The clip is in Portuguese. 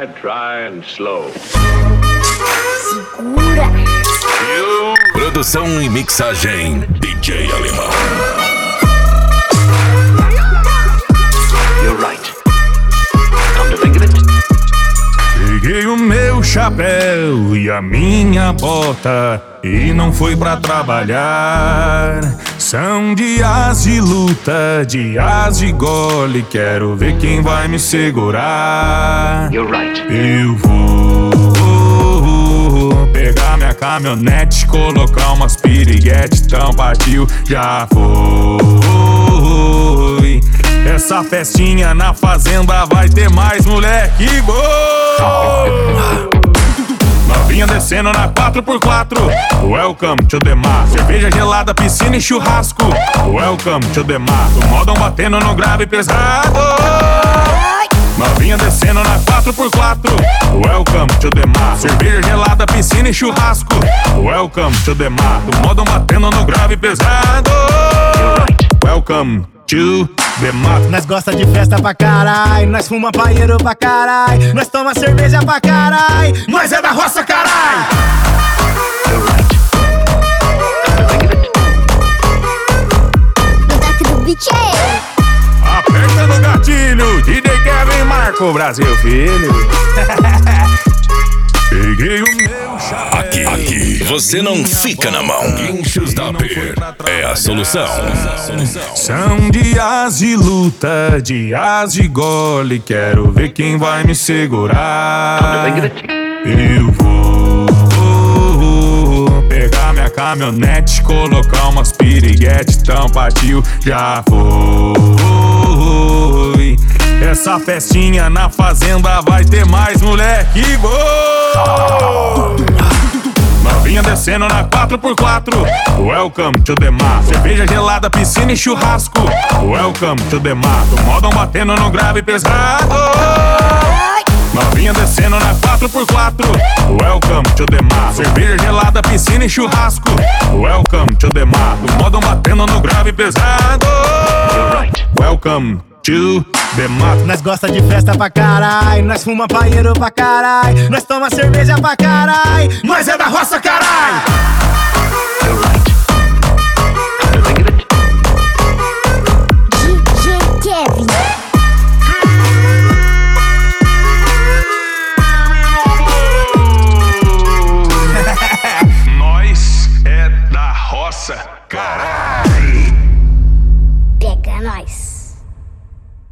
dry and slow. Segura. Produção e mixagem DJ Alemão. You're right. Come to think of it. Peguei o meu chapéu e a minha bota e não fui pra trabalhar. São dias de luta, dias de gole. Quero ver quem vai me segurar. You're right. Eu vou pegar minha caminhonete, colocar umas piriguete. Então partiu, já foi. Essa festinha na fazenda vai ter mais moleque bom. Novinha descendo na 4x4. Welcome to the mar. Cerveja gelada, piscina e churrasco. Welcome to the mar. O modão batendo no grave pesado. Novinha descendo na 4x4. Welcome to the mar. Cerveja gelada, piscina e churrasco. Welcome to the mar. O modão batendo no grave pesado. Welcome to the mar. Nós gosta de festa pra carai, nós fuma paieiro pra carai, nós toma cerveja pra carai, nós é da roça carai. No toque do beat aí. Aperta no gatilho, DJ Kevin Marco, Brasil filho. Peguei o meu chapéu. Aqui você não fica na mão. Guinchos da Per é a solução. São dias de luta, dias de gole. Quero ver quem vai me segurar. Eu vou pegar minha caminhonete, colocar umas piriguete. Então partiu, já foi. Essa festinha na fazenda vai ter mais moleque bom. Novinha descendo na 4x4. Welcome to the mar. Cerveja gelada, piscina e churrasco. Welcome to the mar. O modão batendo no grave pesado. Novinha descendo na 4x4. Welcome to the mar. Cerveja gelada, piscina e churrasco. Welcome to the mar. O modão batendo no grave pesado. Welcome to the mar. Nós gosta de festa pra carai, nós fuma paieiro pra carai, nós toma cerveja pra carai, nós é da roça carai.